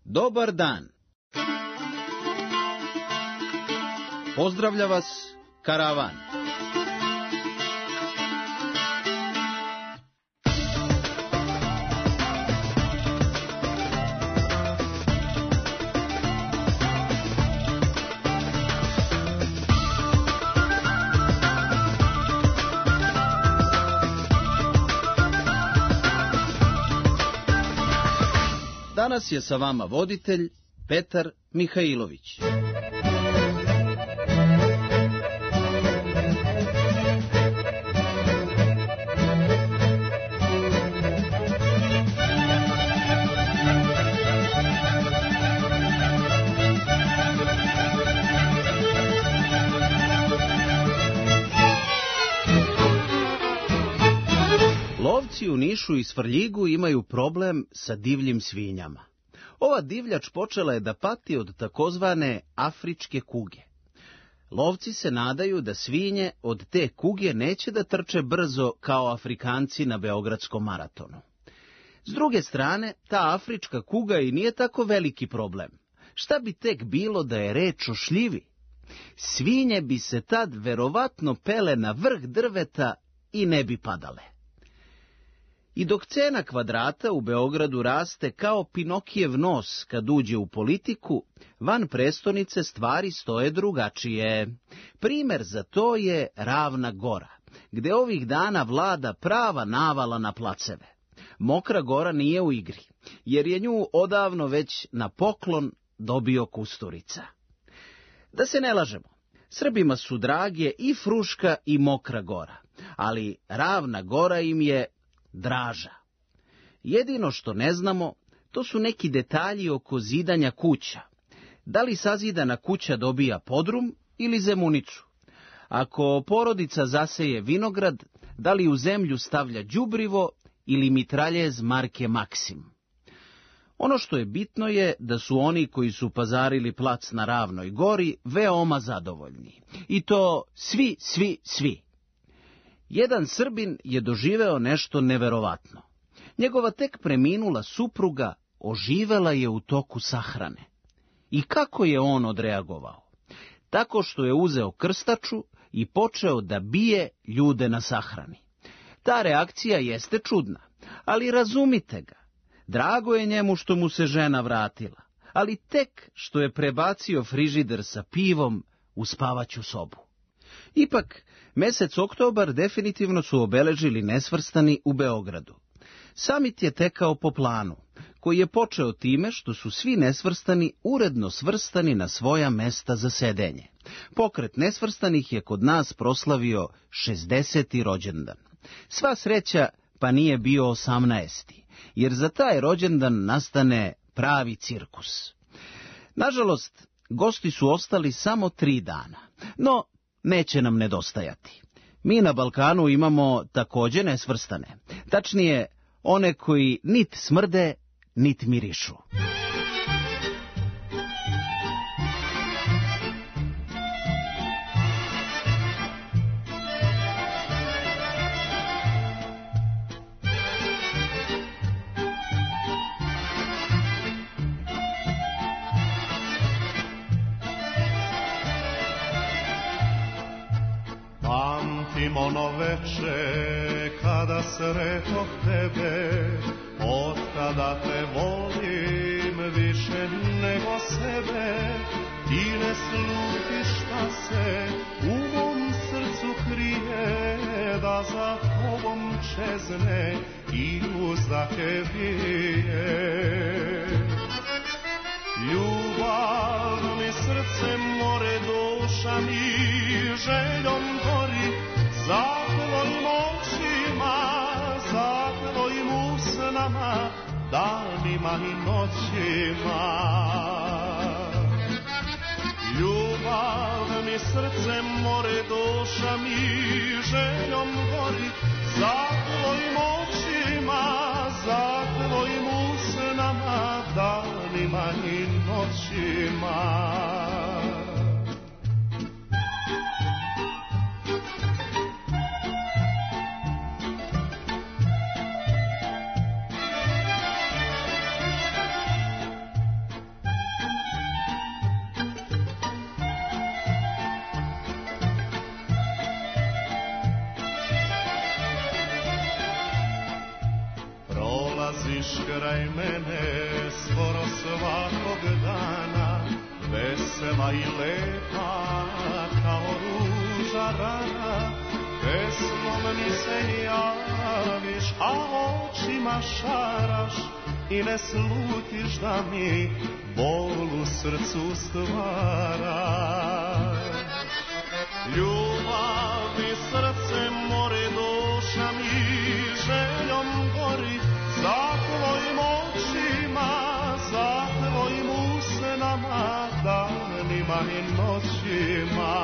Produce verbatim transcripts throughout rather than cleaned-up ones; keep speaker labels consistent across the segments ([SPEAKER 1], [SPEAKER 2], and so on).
[SPEAKER 1] Dobar dan. Pozdravlja vas Karavan. Danas je sa vama voditelj Petar Mihajlović. Lovci u Nišu i Svrljigu imaju problem sa divljim svinjama. Ova divljač počela je da pati od takozvane afričke kuge. Lovci se nadaju da svinje od te kuge neće da trče brzo kao Afrikanci na Beogradskom maratonu. S druge strane, ta afrička kuga i nije tako veliki problem. Šta bi tek bilo da je reč o šljivi? Svinje bi se tad verovatno pele na vrh drveta i ne bi padale. I dok cena kvadrata u Beogradu raste kao Pinokijev nos kad uđe u politiku, van prestonice stvari stoje drugačije. Primer za to je Ravna Gora, gde ovih dana vlada prava navala na placeve. Mokra Gora nije u igri, jer je nju odavno već na poklon dobio Kusturica. Da se ne lažemo, Srbima su drage i Fruška i Mokra Gora, ali Ravna Gora im je draža. Jedino što ne znamo, to su neki detalji oko zidanja kuća. Da li sazidana kuća dobija podrum ili zemunicu? Ako porodica zaseje vinograd, da li u zemlju stavlja đubrivo ili mitraljez marke Maksim? Ono što je bitno je da su oni koji su pazarili plac na Ravnoj Gori veoma zadovoljni. I to svi, svi, svi. Jedan Srbin je doživeo nešto neverovatno. Njegova tek preminula supruga oživela je u toku sahrane. I kako je on odreagovao? Tako što je uzeo krstaču i počeo da bije ljude na sahrani. Ta reakcija jeste čudna, ali razumite ga. Drago je njemu što mu se žena vratila, ali tek što je prebacio frižider sa pivom u spavaću sobu. Ipak, mesec oktobar definitivno su obeležili nesvrstani u Beogradu. Samit je tekao po planu, koji je počeo time što su svi nesvrstani uredno svrstani na svoja mesta za sedenje. Pokret nesvrstanih je kod nas proslavio šezdeseti rođendan. Sva sreća pa nije bio osamnaesti, jer za taj rođendan nastane pravi cirkus. Nažalost, gosti su ostali samo tri dana, no neće nam nedostajati. Mi na Balkanu imamo takođe nesvrstane, tačnije one koji nit smrde, nit mirišu.
[SPEAKER 2] Ono veče kada sretoh tebe, od tada te volim više nego sebe. Ti ne slutiš šta se u mom srcu krije, da za tobom čezne i uzdake bije. Ljubav mi srce more, duša mi željom gori, za tvojim očima, za tvojim usnama, danima i noćima. Ljubav mi srce more, duša mi željom gori, za tvojim očima, za tvojim usnama, danima i noćima. kraj mene skoro svakog dana, vesela i lepa kao ruža rana, pesmom mi se javiš, a očima šaraš i ne slutiš da mi bol u srcu stvaraš. Ljubav mi srce more, duša mi željom gori, za tvojim očima, za tvojim usnama, danima i noćima.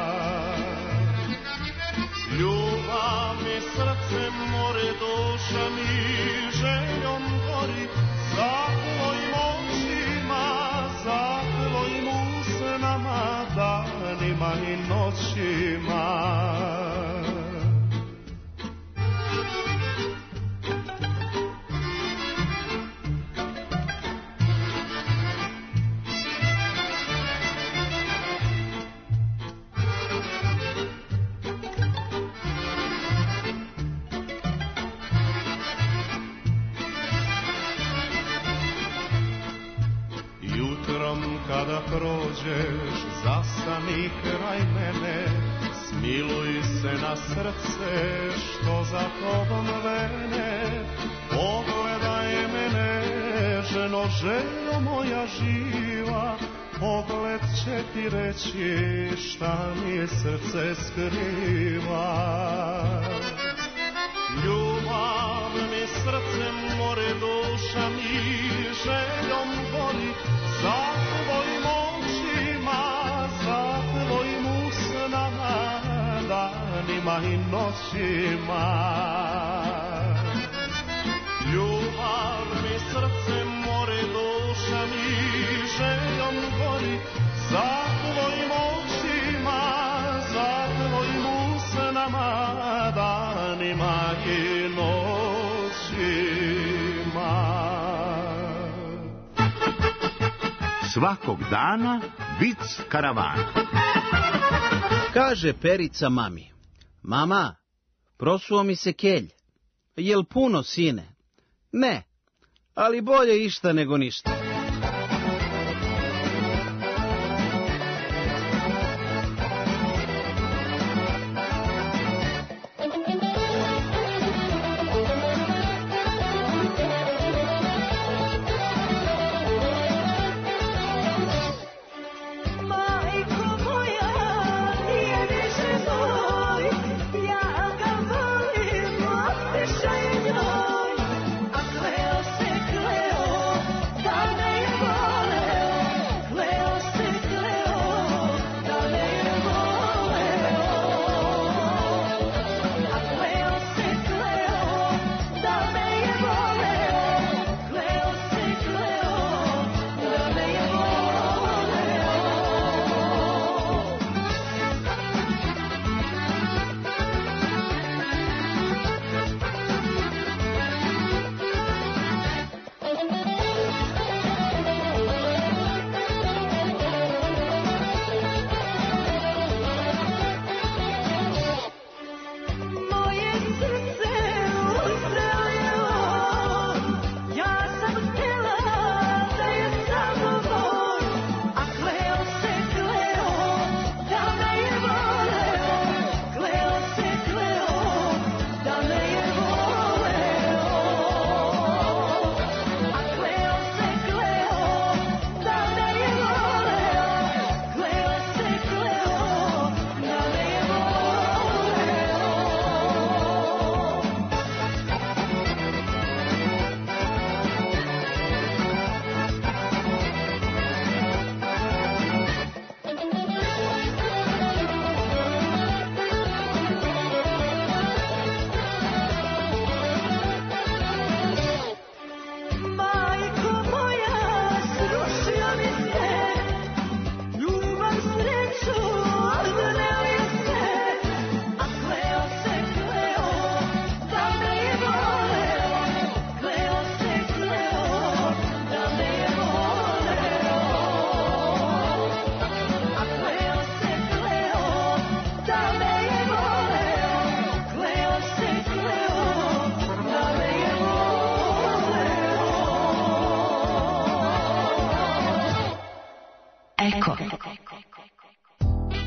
[SPEAKER 2] Ljubav mi srce more, duša mi željom gori, za tvojim očima, za tvojim usnama, danima i noćima. Kada prođeš, zastani kraj mene, smiluj se na srce što za tobom vene. Pogledaj mene, ženo, željo moja živa, pogled će ti reći šta mi srce skriva. Ljubav mi srce more, duša mi željom gori, za tvojim očima, za tvojim usnama, danima i noćima. Ljubav mi srce more, duša mi željom gori, za tvojim očima, za tvojim usnama, danima i noćima.
[SPEAKER 3] Svakog dana vic karavan.
[SPEAKER 1] Kaže Perica mami: mama, prosuo mi se kelj. Jel puno, sine? Ne, ali bolje išta nego ništa.
[SPEAKER 4] Da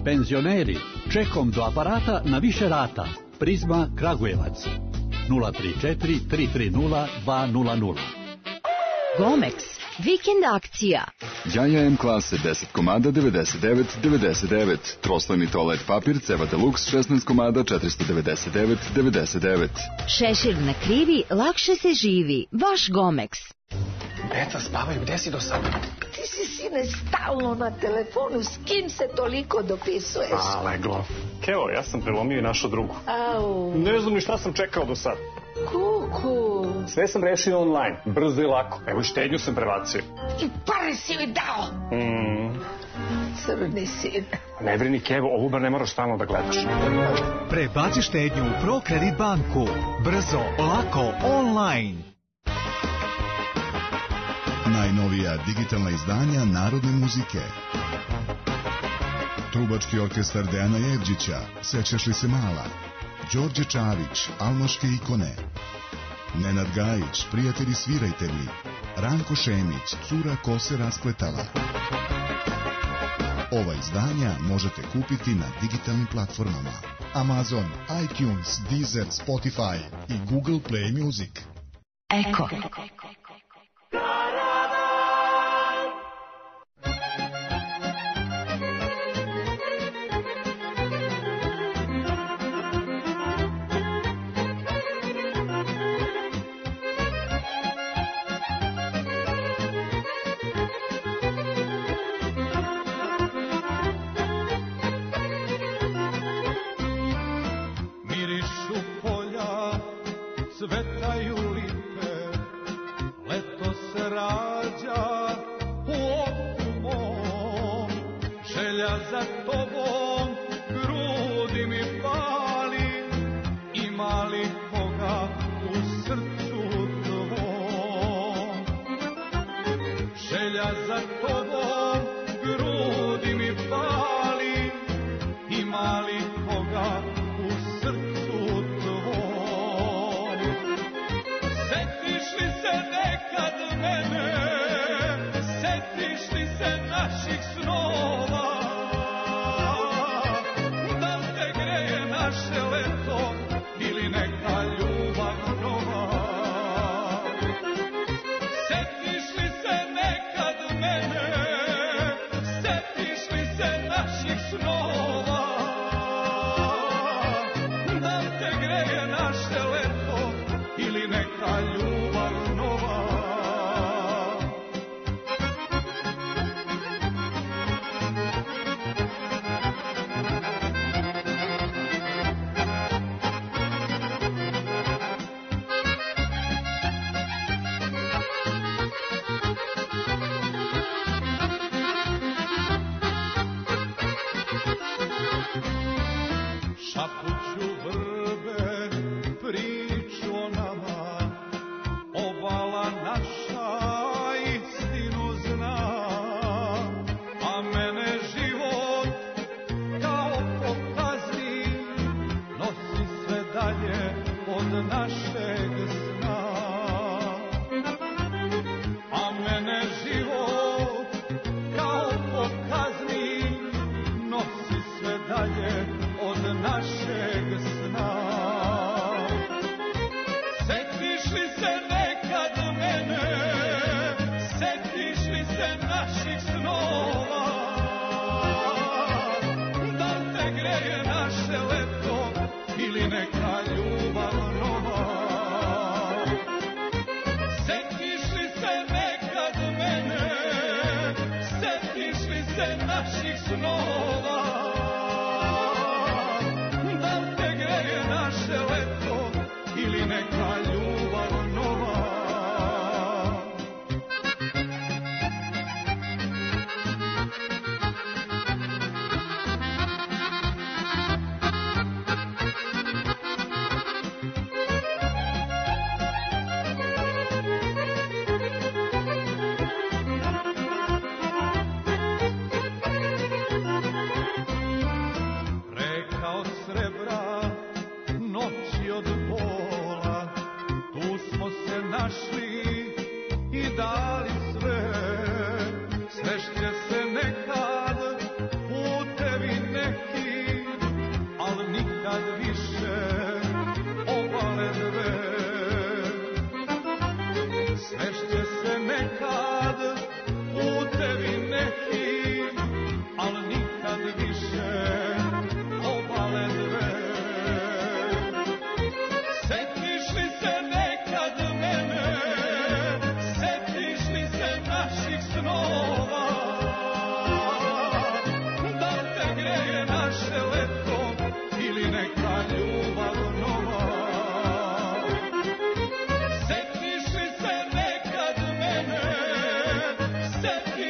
[SPEAKER 4] Penzioneri, čekom do aparata na više rata. Prizma Kragujevac. nula tri četiri tri tri nula dva nula nula.
[SPEAKER 5] Gomex, vikend akcija.
[SPEAKER 6] Jaja M klase deset komada devedeset devet devedeset devet. Troslojni toalet papir Ceva Deluxe šesnaest komada četiristo devedeset devet devedeset devet.
[SPEAKER 5] Šešir na krivi, lakše se živi. Vaš Gomex.
[SPEAKER 7] Deca spavaju, gde si do sada?
[SPEAKER 8] Ti si, sine, stalno na telefonu. S kim se toliko dopisuješ?
[SPEAKER 7] A, leglo. Keo, ja sam prelomio i našo drugu.
[SPEAKER 8] Au.
[SPEAKER 7] Ne znam ni šta sam čekao do sada.
[SPEAKER 8] Kuku.
[SPEAKER 7] Sve sam rešio online, brzo i lako. Evo i štednju sam prebacio.
[SPEAKER 8] I pare si joj dao.
[SPEAKER 7] Mm.
[SPEAKER 8] Crni sin.
[SPEAKER 7] Ne brini, Kevo, ovu bar ne moraš stalno da gledaš.
[SPEAKER 9] Prebaci štednju u ProKredit banku. Brzo, lako, online.
[SPEAKER 10] Najnovija digitalna izdanja narodne muzike. Trubački orkestar Dejana Jevđića, Sećaš li se mala? Đorđe Čavić, Almaške ikone. Nenad Gajić, Prijatelji svirajte mi. Ranko Šemić, Cura ko se raspletala. Ova izdanja možete kupiti na digitalnim platformama Amazon, iTunes, Deezer, Spotify i Google Play Music.
[SPEAKER 5] Eko.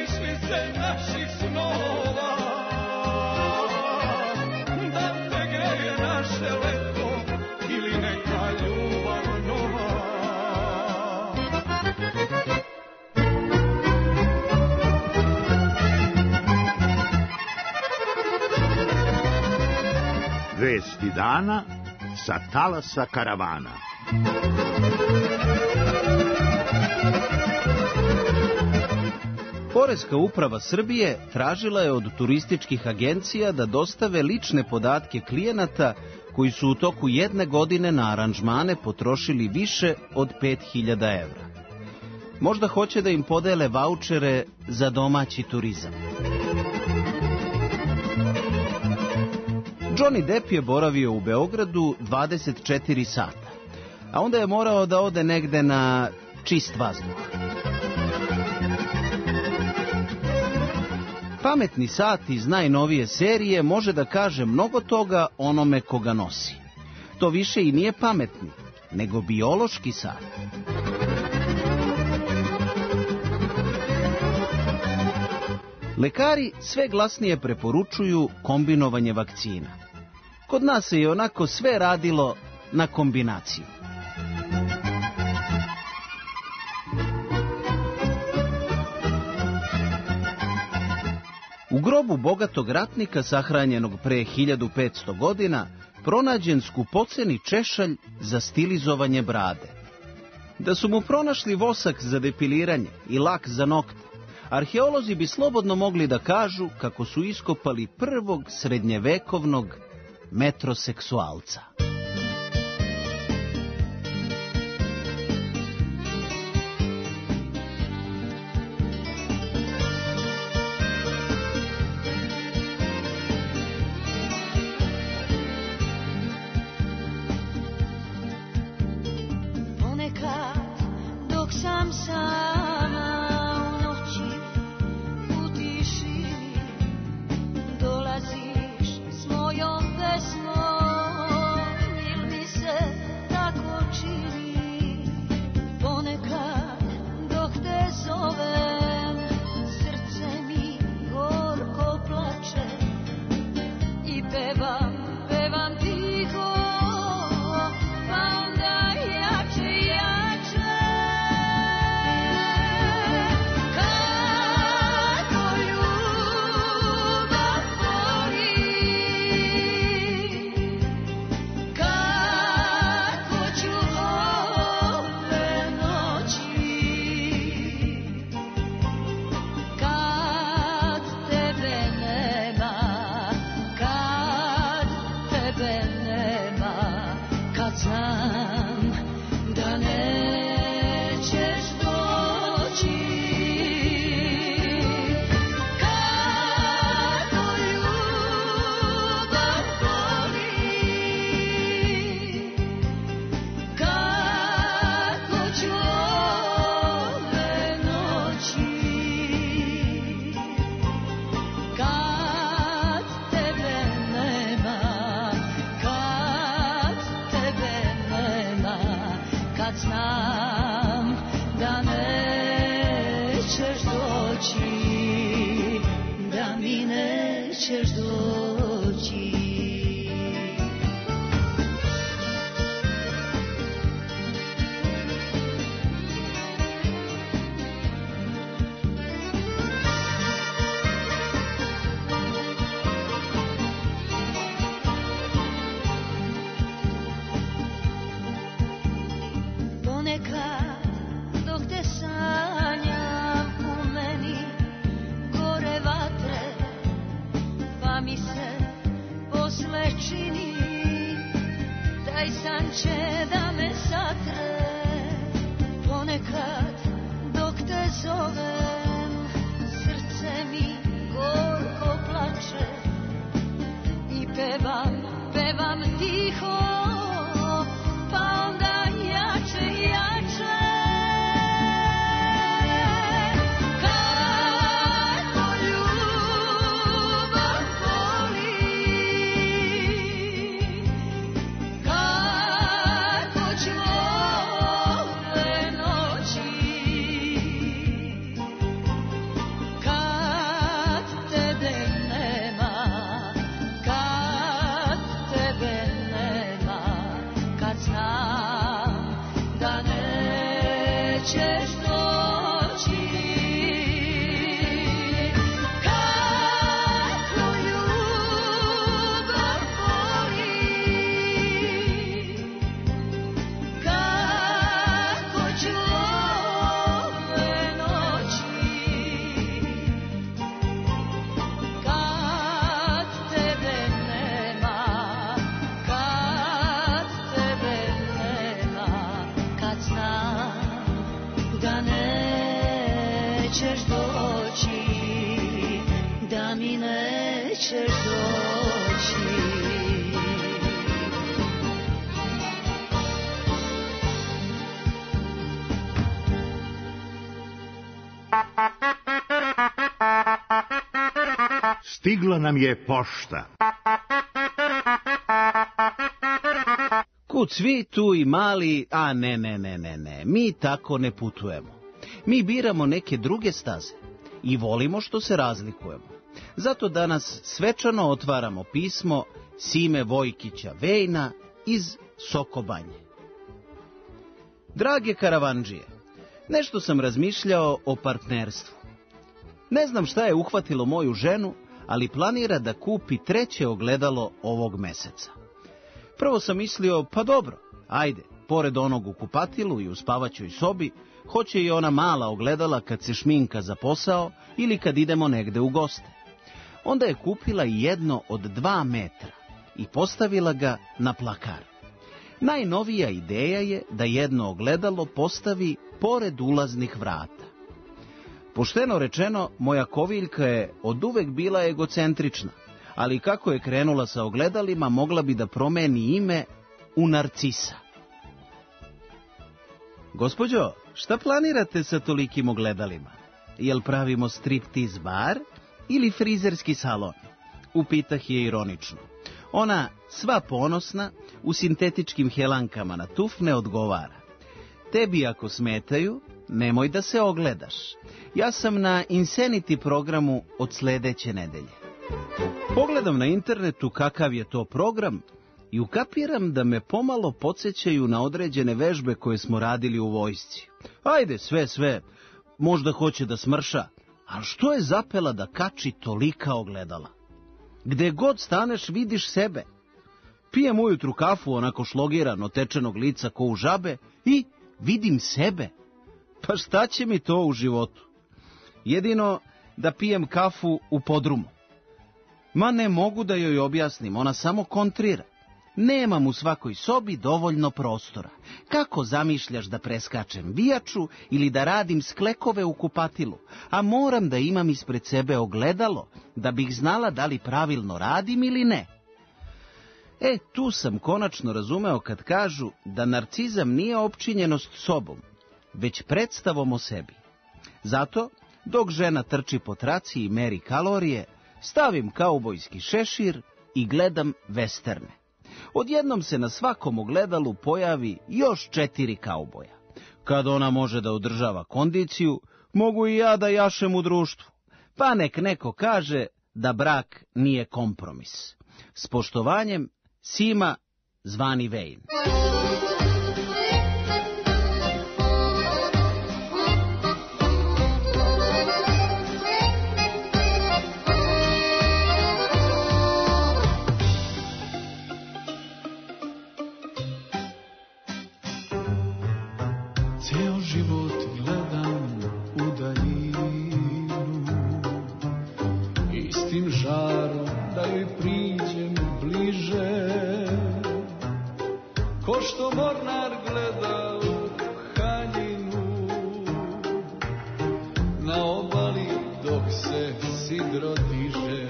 [SPEAKER 2] slice naših snova, da te greje naše leto ili neka ljubav nova.
[SPEAKER 3] Vesti dana sa talasa karavana.
[SPEAKER 1] Poreska uprava Srbije tražila je od turističkih agencija da dostave lične podatke klijenata koji su u toku jedne godine na aranžmane potrošili više od pet hiljada evra. Možda hoće da im podele vaučere za domaći turizam. Johnny Depp je boravio u Beogradu dvadeset četiri sata, a onda je morao da ode negde na čist vazduh. Pametni sat iz najnovije serije može da kaže mnogo toga onome koga nosi. To više i nije pametni, nego biološki sat. Lekari sve glasnije preporučuju kombinovanje vakcina. Kod nas se i onako sve radilo na kombinaciju. U grobu bogatog ratnika sahranjenog pre hiljadu petsto godina pronađen skupoceni češalj za stilizovanje brade. Da su mu pronašli vosak za depiliranje i lak za nokte, arheolozi bi slobodno mogli da kažu kako su iskopali prvog srednjevekovnog metroseksualca.
[SPEAKER 11] Mi nećeš doći.
[SPEAKER 3] Stigla nam je pošta.
[SPEAKER 1] Kud svi tu i mali, a ne, ne, ne, ne, ne, mi tako ne putujemo. Mi biramo neke druge staze i volimo što se razlikujemo. Zato danas svečano otvaramo pismo Sime Vojkića Vejna iz Sokobanje. Drage karavandžije, nešto sam razmišljao o partnerstvu. Ne znam šta je uhvatilo moju ženu, ali planira da kupi treće ogledalo ovog meseca. Prvo sam mislio, pa dobro, ajde, pored onog u kupatilu i u spavaćoj sobi, hoće i ona mala ogledala kad se šminka za posao ili kad idemo negde u goste. Onda je kupila i jedno od dva metra i postavila ga na plakar. Najnovija ideja je da jedno ogledalo postavi pored ulaznih vrata. Pošteno rečeno, moja koviljka je oduvek bila egocentrična, ali kako je krenula sa ogledalima, mogla bi da promeni ime u Narcisa. Gospođo, šta planirate sa tolikim ogledalima? Jel pravimo striptiz bar ili frizerski salon? Upitah je ironično. Ona, sva ponosna, u sintetičkim helankama na tufne odgovara. Tebi ako smetaju, nemoj da se ogledaš. Ja sam na Insanity programu od sledeće nedelje. Pogledam na internetu kakav je to program i ukapiram da me pomalo podsjećaju na određene vežbe koje smo radili u vojsci. Ajde, sve, sve, možda hoće da smrša, ali što je zapela da kači tolika ogledala? Gde god staneš vidiš sebe. Pijem ujutru kafu onako šlogiran od tečenog lica ko u žabe i vidim sebe. Pa šta će mi to u životu? Jedino da pijem kafu u podrumu. Ma ne mogu da joj objasnim, ona samo kontrira. Nemam u svakoj sobi dovoljno prostora. Kako zamišljaš da preskačem vijaču ili da radim sklekove u kupatilu, a moram da imam ispred sebe ogledalo, da bih znala da li pravilno radim ili ne? E, tu sam konačno razumeo kad kažu da narcizam nije opčinjenost sobom, već predstavom o sebi. Zato, dok žena trči po traci i meri kalorije, stavim kaubojski šešir i gledam vesterne. Odjednom se na svakom ogledalu pojavi još četiri kauboja. Kad ona može da održava kondiciju, mogu i ja da jašem u društvu. Pa nek neko kaže da brak nije kompromis. S poštovanjem, Sima, zvani Vejn.
[SPEAKER 2] Ceo život gledam u daljinu, istim žarom da joj priđem bliže, ko što mornar gleda u haljinu, na obali dok se sidro diže.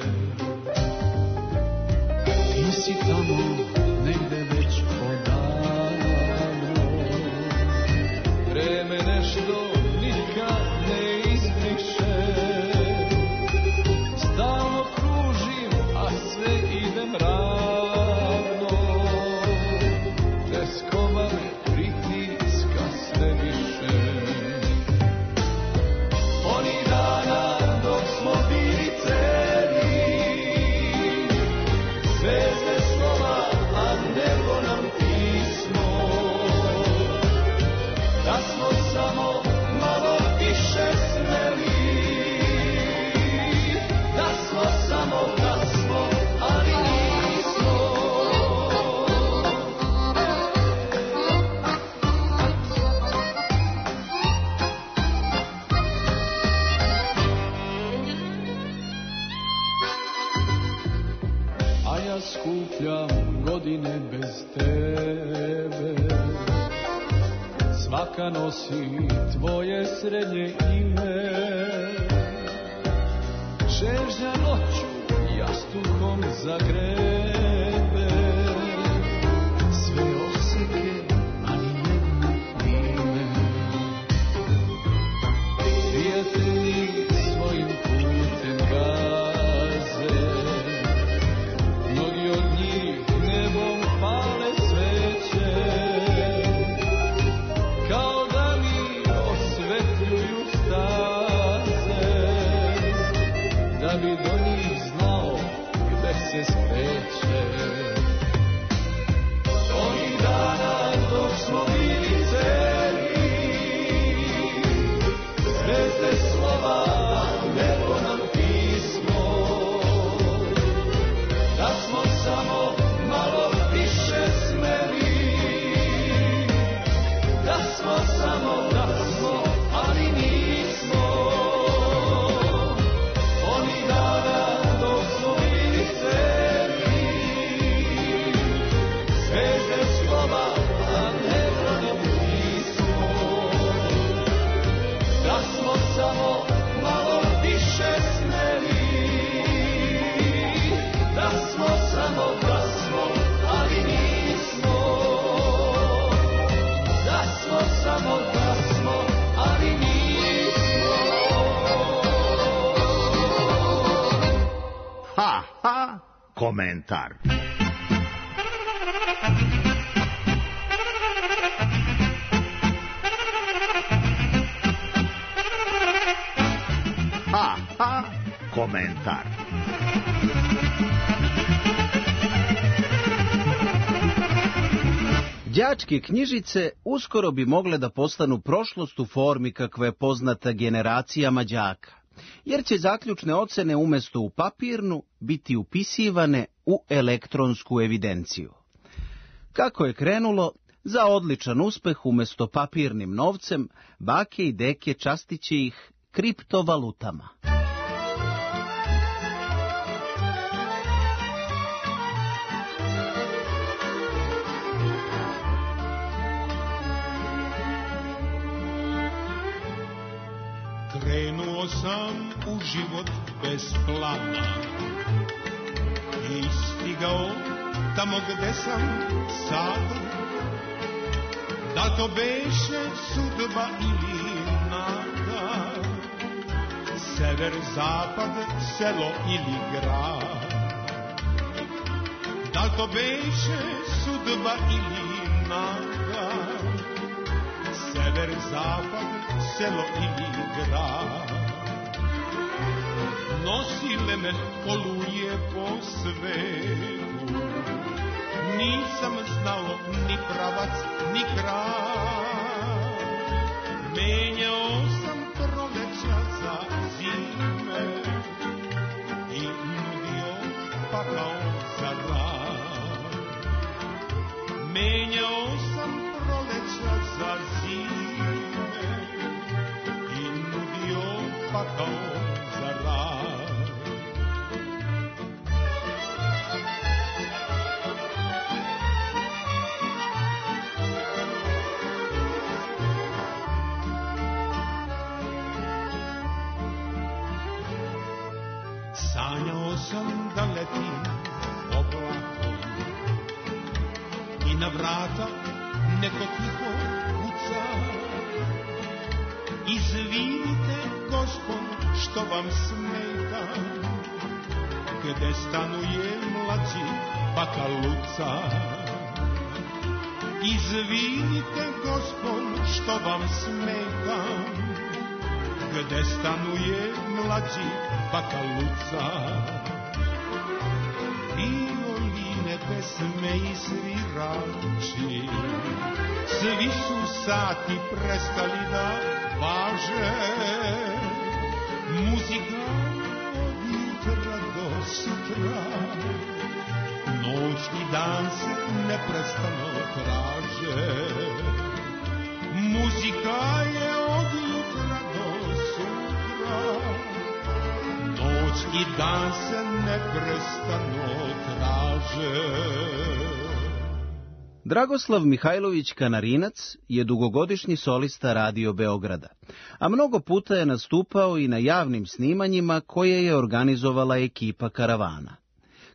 [SPEAKER 2] Ti si tamo negde već odavno, vreme nešto nikad ne izbriše. Stalno kružim, a sve idem ravno, teskova me pritiska sve više. Oni dana dok smo bili celi, zvezde slova, a nebo nam pismo, da smo samo malo više smeli, da smo samo da smo, ali nismo. A ja skupljam godine bez tebe, svaka nosi tvoje srednje ime. Žežnja noću pastuhom zagrebe sve oseke, ali jedno ime. Prijatelji svojim putem gaze, mnogi od njih nebom pale sveće, kao da mi osvetljuju staze, da bi do njih znao gde se skreće. Onih dana dok smo bili celi, zvezde slova, nebo nam pismo, da smo samo malo više smeli, da smo samo, da smo, ali nismo. Oni dana dok smo bili celi, zvezde slova, a nebo nam pismo, da smo samo malo više smeli, da smo samo, da smo, ali nismo. Da smo samo, da smo, ali nismo.
[SPEAKER 3] Ha, ha, komentar. Ha, ha, komentar.
[SPEAKER 1] Đačke knjižice uskoro bi mogle da postanu prošlost u formi kakva je poznata generacijama đaka, jer će zaključne ocene umesto u papirnu biti upisivane u elektronsku evidenciju. Kako je krenulo, za odličan uspeh umesto papirnim novcem, bake i deke častiće ih kriptovalutama.
[SPEAKER 12] Krenuo sam u život bez plana i stigao tamo gde sam sad. Da to beše sudba ili nada, sever, zapad, selo ili grad. Da to beše sudba ili nada, sever, zapad, selo ili grad. Nosile me oluje po svetu, nisam znao ni pravac, ni kraj. Menjao sam proleća za zime i nudio pakao za raj. Menjao sam proleća za zime i nudio pakao za raj. Sanjao sam da letim oblakom i na vrata neko tiho kuca. Izvinite, gospon, što vam smeta, gde stanuje mlađi baka Luca. Izvinite, gospon, što vam smeta, gde stanuje mlađi baka Luca. Violine, pesme i svirači, svi su sati prestali da važe. Muzika od jutra do sutra, noć i dan se neprestano traže. Muzika je od jutra do sutra, noć i dan se neprestano traže.
[SPEAKER 1] Dragoslav Mihajlović Kanarinac je dugogodišnji solista Radio Beograda, a mnogo puta je nastupao i na javnim snimanjima koje je organizovala ekipa Karavana.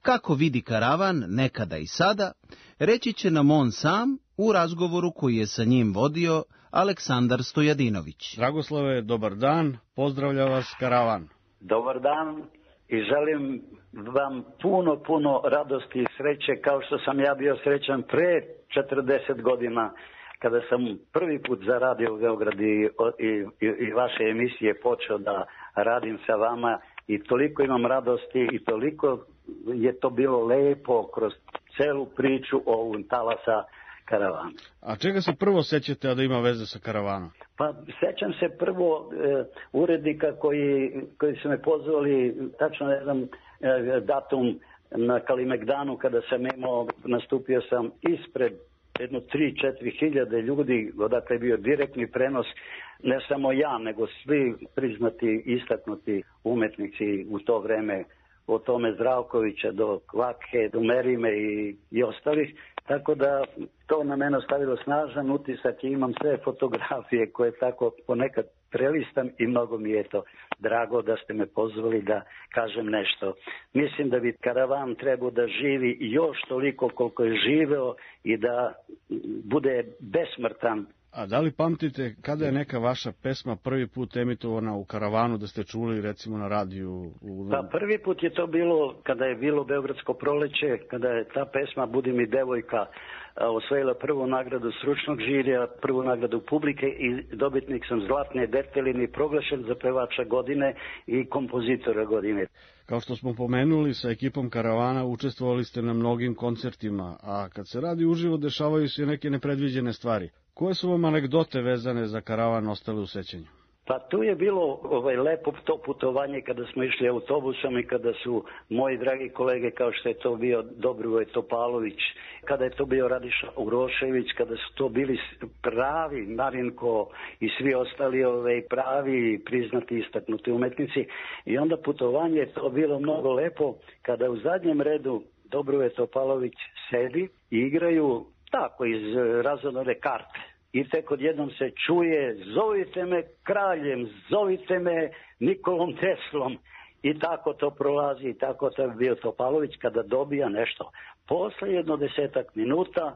[SPEAKER 1] Kako vidi karavan nekada i sada, reći će nam on sam u razgovoru koji je sa njim vodio Aleksandar Stojadinović.
[SPEAKER 13] Dragoslave, dobar dan, pozdravlja vas karavan.
[SPEAKER 14] Dobar dan i želim vam puno, puno radosti i sreće kao što sam ja bio srećan pre četrdeset godina kada sam prvi put zaradio u Beogradu i, i, i vaše emisije počeo da radim sa vama i toliko imam radosti i toliko je to bilo lepo kroz celu priču o ovom talasa karavana.
[SPEAKER 13] A čega se prvo sećate, a da ima veze sa karavanom?
[SPEAKER 14] Pa sećam se prvo e, urednika koji, koji su me pozvali, tačno ne znam e, datum na Kalimegdanu kada sam imao, nastupio sam ispred jedno tri do četiri hiljade ljudi, odakle je bio direktni prenos, ne samo ja, nego svi priznati, istaknuti umetnici u to vreme, od Tome Zdravkovića do Kvake, do Merime i, i ostalih. Tako da to na mene ostavilo snažan utisak i imam sve fotografije koje tako ponekad prelistam i mnogo mi je to drago da ste me pozvali da kažem nešto. Mislim da bi karavan trebao da živi još toliko koliko je živeo i da bude besmrtan.
[SPEAKER 13] A da li pamtite kada je neka vaša pesma prvi put emitovana u karavanu da ste čuli recimo na radiju? U...
[SPEAKER 14] Pa prvi put je to bilo kada je bilo Beogradsko proleće, kada je ta pesma Budi mi devojka osvojila prvu nagradu stručnog žirija, prvu nagradu publike i dobitnik sam Zlatne deteline i proglašen za pevača godine i kompozitora godine.
[SPEAKER 13] Kao što smo pomenuli, sa ekipom karavana učestvovali ste na mnogim koncertima, a kad se radi uživo dešavaju se neke nepredviđene stvari. Koje su vam anegdote vezane za karavan ostale u sećanju?
[SPEAKER 14] Pa tu je bilo ovaj lepo to putovanje kada smo išli autobusom i kada su moji dragi kolege kao što je to bio Dobrivoj Topalović, kada je to bio Radiša Urošević, kada su to bili pravi Marinko i svi ostali ovaj pravi priznati istaknuti umetnici. I onda putovanje je to bilo mnogo lepo kada u zadnjem redu Dobrivoj Topalović sedi i igraju tako iz razonore karte. I tek odjednom se čuje, zovite me kraljem, zovite me Nikolom Teslom. I tako to prolazi, i tako to je bio Topalović kada dobija nešto. Posle jedno desetak minuta,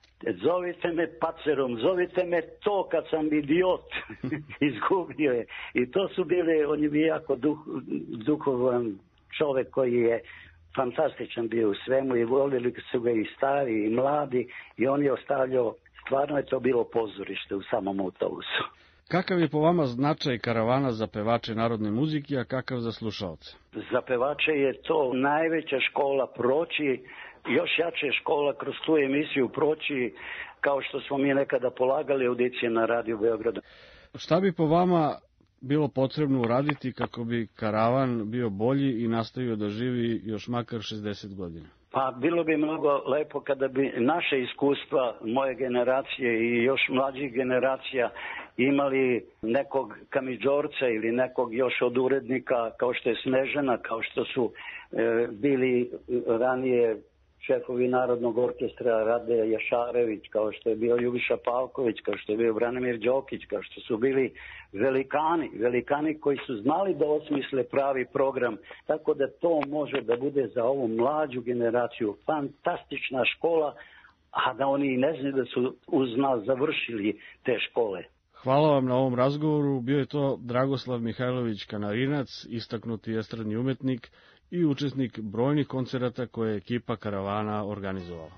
[SPEAKER 14] zovite me pacerom, zovite me to kad sam idiot. Izgubio je. I to su bile, on je bio jako duh, duhovan čovek koji je fantastičan bio u svemu i volili su ga i stari i mladi i on je ostavljao. Stvarno je to bilo pozorište u samom autobusu.
[SPEAKER 13] Kakav je po vama značaj karavana za pevače narodne muzike, a kakav za slušaoce?
[SPEAKER 14] Za pevače je to najveća škola proći, još jače škola kroz tu emisiju proći, kao što smo mi nekada polagali audicije na radiju Beogradu.
[SPEAKER 13] Šta bi po vama bilo potrebno uraditi kako bi karavan bio bolji i nastavio da živi još makar šezdeset godina?
[SPEAKER 14] Pa bilo bi mnogo lepo kada bi naše iskustva, moje generacije i još mlađih generacija imali nekog kamidžorca ili nekog još od urednika kao što je Snežana, kao što su e, bili ranije šefovi Narodnog orkestra Rade Jašarević, kao što je bio Ljubiša Pavković, kao što je bio Branimir Đokić, kao što su bili velikani, velikani koji su znali da osmisle pravi program, tako da to može da bude za ovu mlađu generaciju fantastična škola, a da oni ne znaju da su uz nas završili te škole.
[SPEAKER 13] Hvala vam na ovom razgovoru. Bio je to Dragoslav Mihajlović Kanarinac, istaknuti estradni umetnik i učesnik brojnih koncerata koje je ekipa karavana organizovala.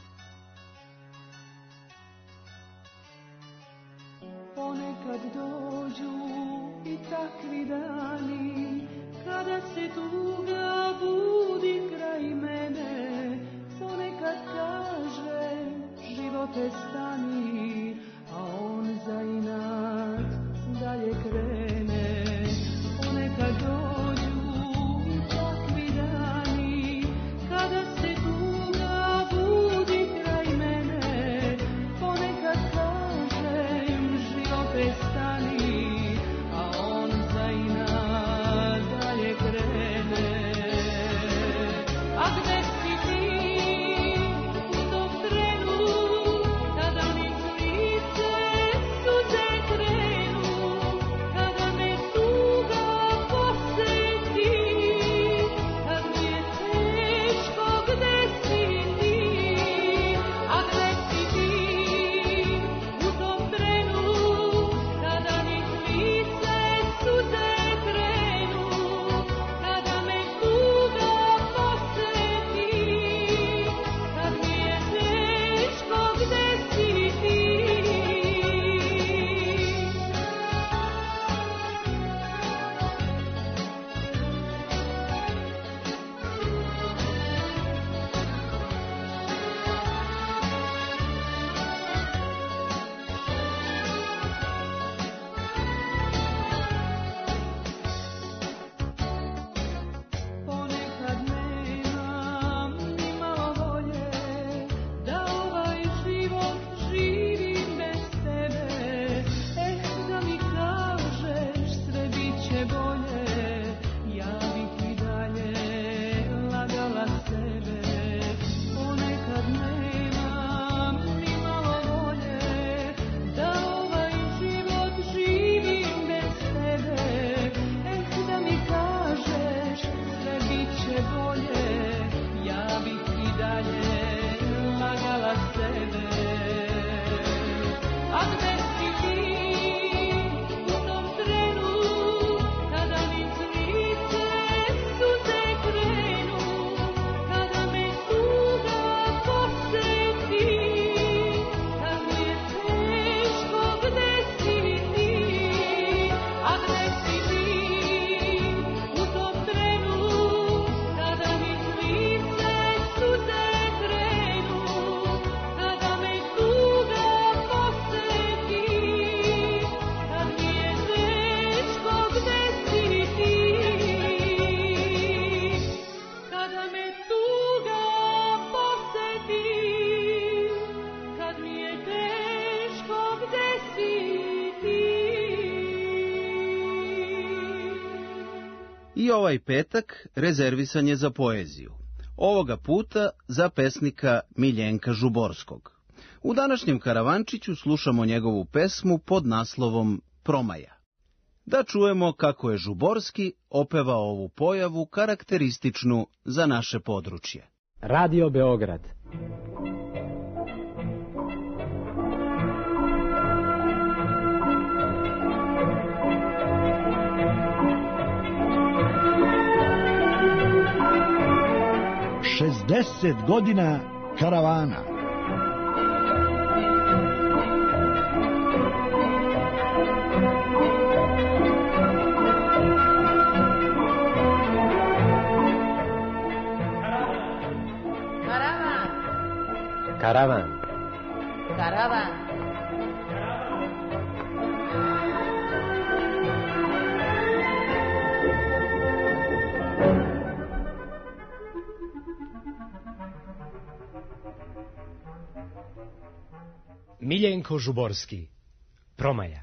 [SPEAKER 11] Ponekad dođu i takvi dani, kada se tuga budi kraj mene, ponekad kaže živote stani, a on za inat dalje krene. Ponekad dođu i takvi dani, kada se tuga budi kraj mene, ponekad kažem živote stani, a on za inat dalje krene.
[SPEAKER 1] I ovaj petak rezervisan je za poeziju. Ovoga puta za pesnika Miljenka Žuborskog. U današnjem Karavančiću slušamo njegovu pesmu pod naslovom Promaja. Da čujemo kako je Žuborski opevao ovu pojavu karakterističnu za naše područje.
[SPEAKER 15] Radio Beograd.
[SPEAKER 3] šezdeset godina karavana.
[SPEAKER 15] Karavan.
[SPEAKER 16] Karavan.
[SPEAKER 15] Miljenko Žuborski. Promaja.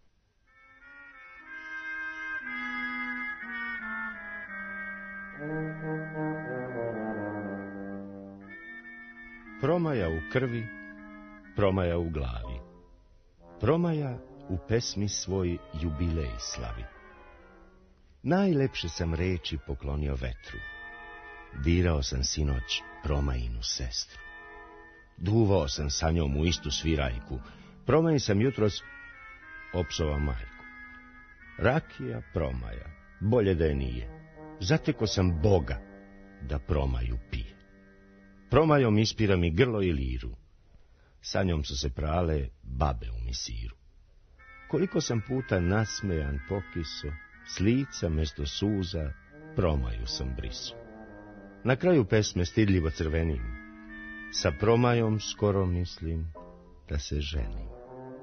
[SPEAKER 17] Promaja u krvi, promaja u glavi. Promaja u pesmi svoj jubilej slavi. Najlepše sam reči poklonio vetru. Dirao sam sinoć Promajinu sestru. Duvao sam sa njom u istu svirajku. Promaji sam jutros opsovao majku. Rakija Promaja, bolje da je nije. Zateko sam Boga da Promaju pije. Promajom ispira mi grlo i liru. Sa njom su se prale babe u misiru. Koliko sam puta nasmejan pokiso, s lica mesto suza Promaju sam briso. Na kraju pesme stidljivo crvenim. Sa Promajom skoro mislim da se ženim.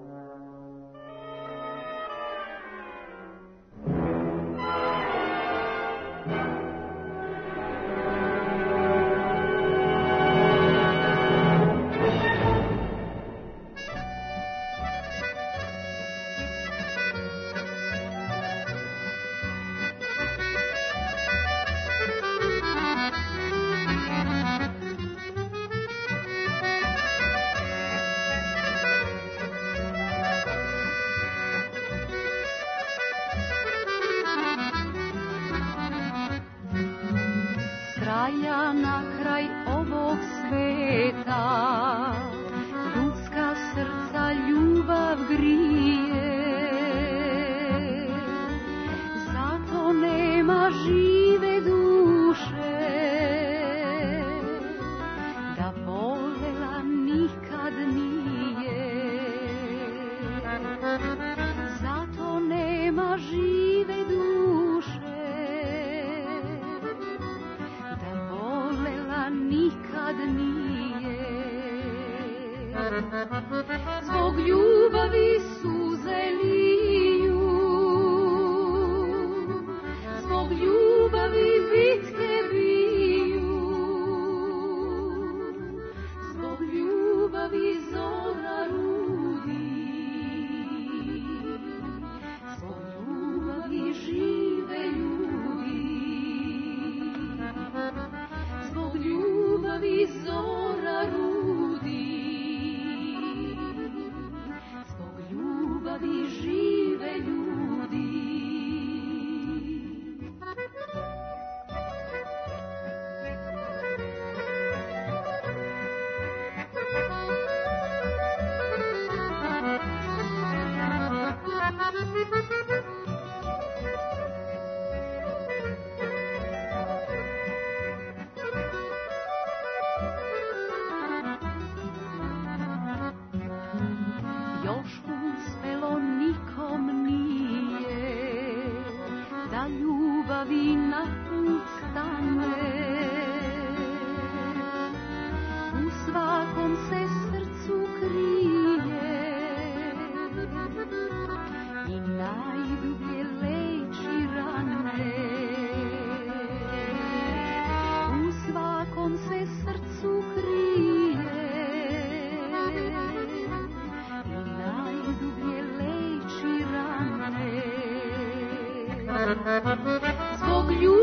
[SPEAKER 11] kraja na kraj ovog sveta, ljudska srca ljubav grije, zato nema žive duše, da volela nikad nije, zato nema žive duše, da volela nikad nije. Zbog ljubavi suze liju, zbog ljubavi bitke biju, zbog ljubavi zora rudi, zbog ljubavi žive ljudi, zbog ljubavi zora rudi, zbog ljubavi žive ljudi. Još uspelo nikom nije da ljubavi na put stane. U svakom se srcu krije i najdublje leči rane. U svakom se srcu krije i najdublje leči rane. Zbog ljubavi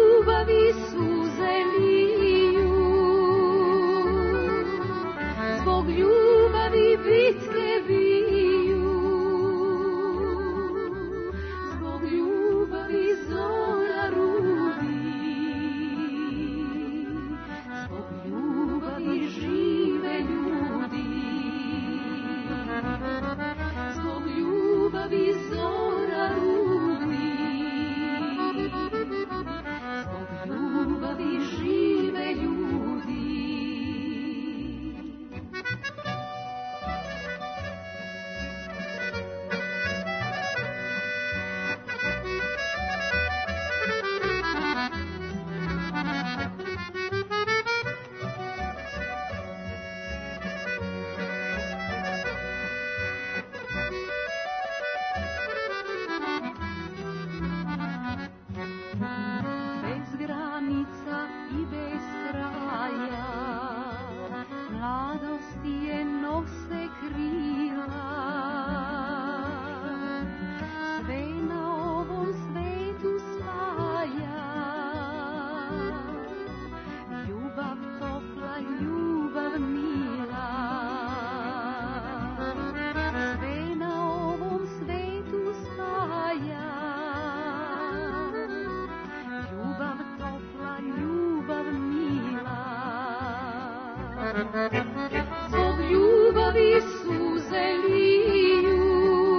[SPEAKER 11] Zbog ljubavi suze liju,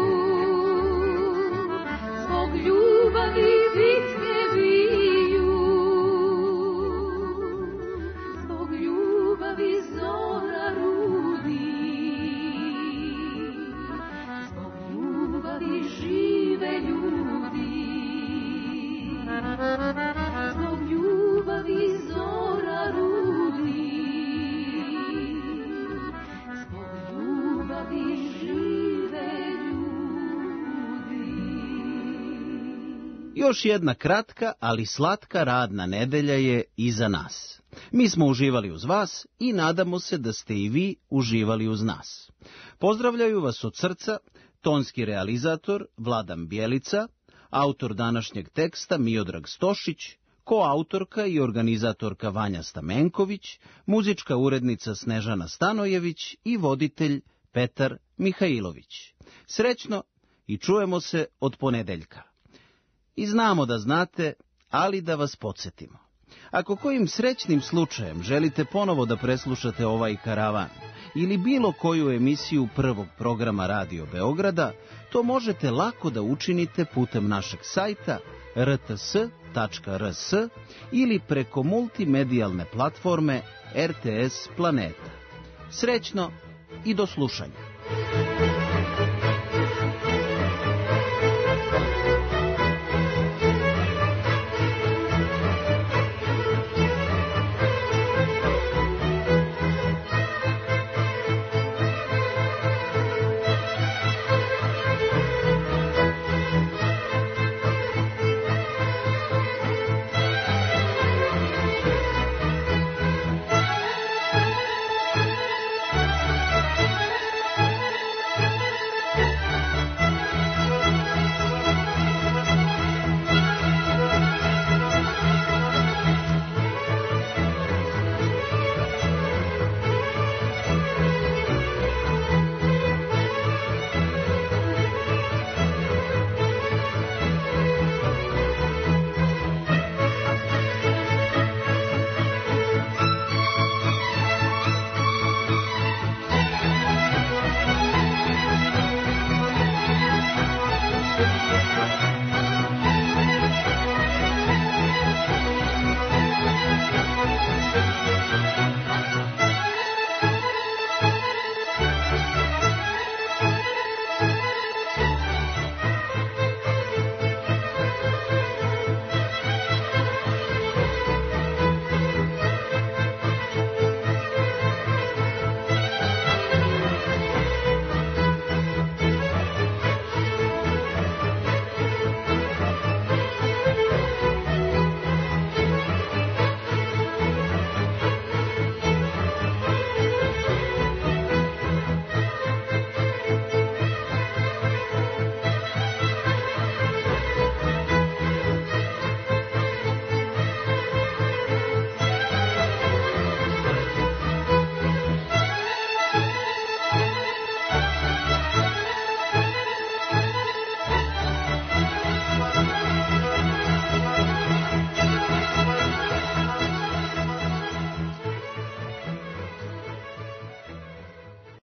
[SPEAKER 11] zbog ljubavi bitke biju, zbog ljubavi zora rudi, zbog ljubavi žive ljudi, zbog ljubavi zora rudi, zbog ljubavi žive ljudi.
[SPEAKER 1] Još jedna kratka, ali slatka radna nedelja je iza nas. Mi smo uživali uz vas i nadamo se da ste i vi uživali uz nas. Pozdravljaju vas od srca tonski realizator Vladan Bjelica, autor današnjeg teksta Miodrag Stošić, koautorka i organizatorka Vanja Stamenković, muzička urednica Snežana Stanojević i voditelj Petar Mihajlović. Srećno i čujemo se od ponedeljka. I znamo da znate, ali da vas podsjetimo. Ako kojim srećnim slučajem želite ponovo da preslušate ovaj karavan ili bilo koju emisiju prvog programa Radio Beograda, to možete lako da učinite putem našeg sajta r t s tačka r s ili preko multimedijalne platforme R T S Planeta. Srećno i do slušanja.